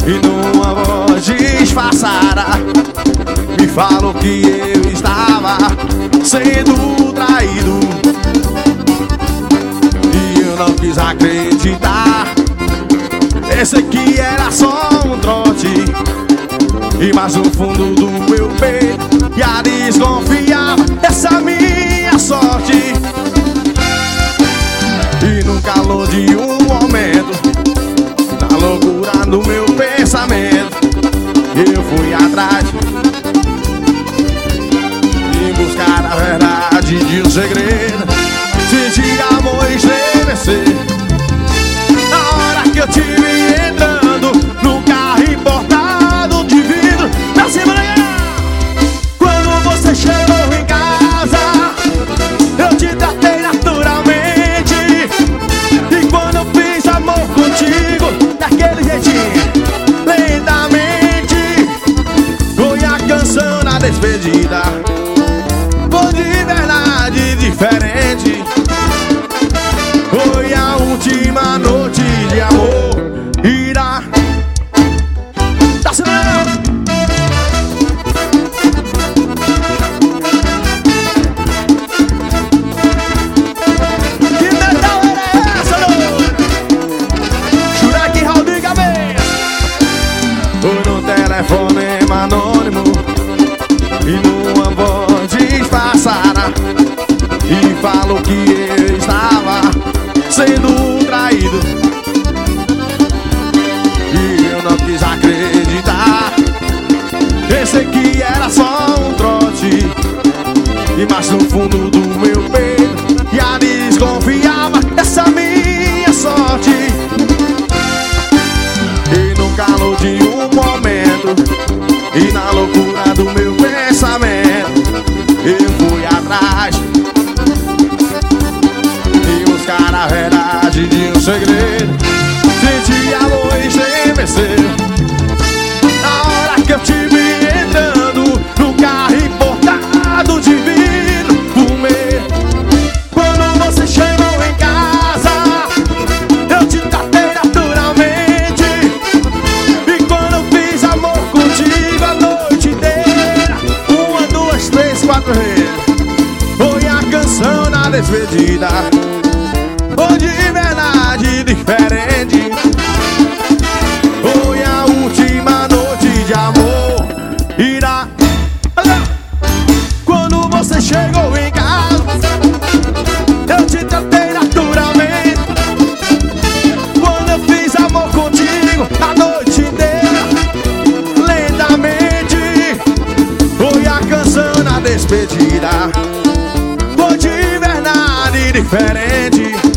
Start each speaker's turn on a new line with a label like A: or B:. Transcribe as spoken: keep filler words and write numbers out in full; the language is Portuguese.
A: E numa voz disfarçada me falou que eu estava sendo traído. E eu não quis acreditar. Pensei que era só um trote, e mais no fundo do meu peito já desconfiava essa minha sorte. E no calor de um momento, na loucura do meu pensamento, eu fui atrás em buscar a verdade de um segredo. Senti amor estremecer na hora que eu te vi entrando no carro importado de vidro. Pra cima da galera! Quando você chegou em casa, eu te tratei naturalmente. E quando eu fiz amor contigo, daquele jeitinho, lentamente, foi a canção na despedida. Foi de verdade diferente. Foi a última noite de amor. Irá tá se vendo? Que metal era essa, doido? Shurek Raul de cabeça. Foi no telefonema anônimo e numa voz disfarçada, e falou que eu estava sendo traído. E eu não quis acreditar. Pensei que era só um trote, e mais no fundo do meu peito já desconfiava essa minha sorte. E no calor de um momento, e na loucura do meu pensamento, eu fui atrás e buscar a verdade de um segredo. Senti a luz estremecer na hora que eu te vi entrando no carro importado de vidro. Fumei quando você chegou em casa, eu te tratei naturalmente. E quando eu fiz amor contigo a noite inteira, uma, duas, três, quatro vezes, foi a canção na despedida. Foi de verdade diferente. Foi a última noite de amor. Irá. Quando você chegou em casa, eu te tratei naturalmente. Quando eu fiz amor contigo a noite inteira, lentamente, foi a canção na despedida. Foi de verdade diferente.